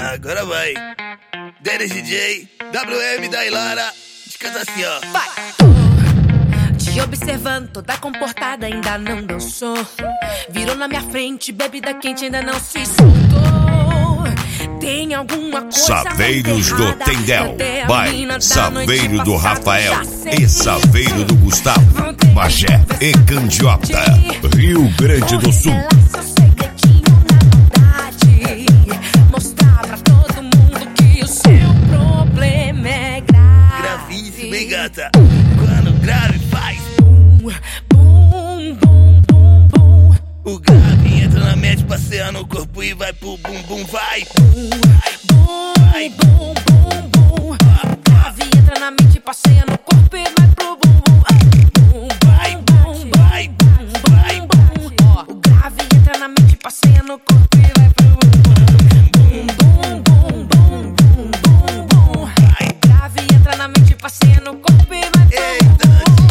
Agora vai. Dennis DJ, WM da Ilara. Descansa assim, ó. Vai! Te observando, toda comportada, ainda não dançou. Virou na minha frente, bebida quente, ainda não se soltou. Tem alguma coisa Saveiros do Tendel, vai, Saveiro do Rafael e Saveiro do Gustavo, Magé e Candiota, Rio Grande do Sul. Seu segredinho na maldade, mostrar pra todo mundo que o seu problema é grave. Gravíssimo, hein, gata? Quando grave faz Bum, bum, bum, bum. o grave entra na mente, passeia no corpo e vai pro bum bum, vai. Vai, bum, bum, bum. O grave entra na mente, passeia no corpo e vai pro bum, bum. Vai, bum, vai, bum, vai, bum. O grave entra na mente, passeia no corpo e vai pro bum, bum, bum, bum, bum, bum, bum. O grave entra na mente, passeia no corpo e vai pro Eita,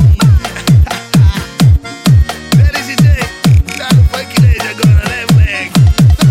Dennis DJ, tá no funk lady agora, né, moleque?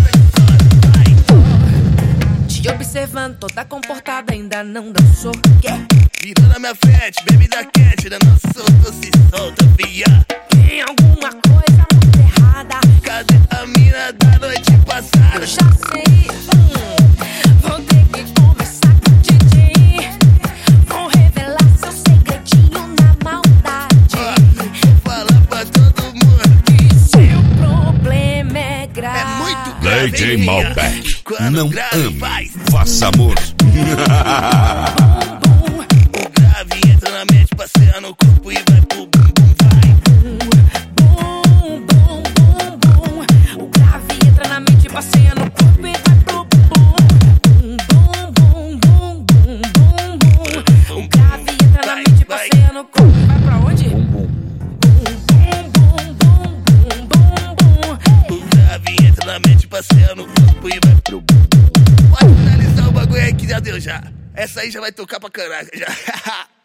Te observando, toda comportada, ainda não dançou. Virou na minha frente, bebida quente, ainda não soltou, se solta, via. Tem alguma coisa muito errada. Cadê a mina da noite passada? Eu já sei. Vou ter que conversar com o DJ. Vou revelar seu segredinho na maldade. Fala pra todo mundo Que seu problema é grave. é muito grave, DJ hein, minha? Malbec, Quando não grave ame, faz faça amor. o grave entra na mente, passeia no corpo e vai pro bum bum, vai. Bum, bum, bum, bum. O grave entra na mente, passeia no corpo e vai pro bum, bum, bum, bum, bum, bum, bum. O grave entra na mente, passeia no corpo e vai pra onde? Bum, bum, bum, bum, bum, bum. O grave entra na mente, passeia no corpo e vai pro bum bum. Pode finalizar o bagulho aí que já deu já. Essa aí já vai tocar pra caralho já.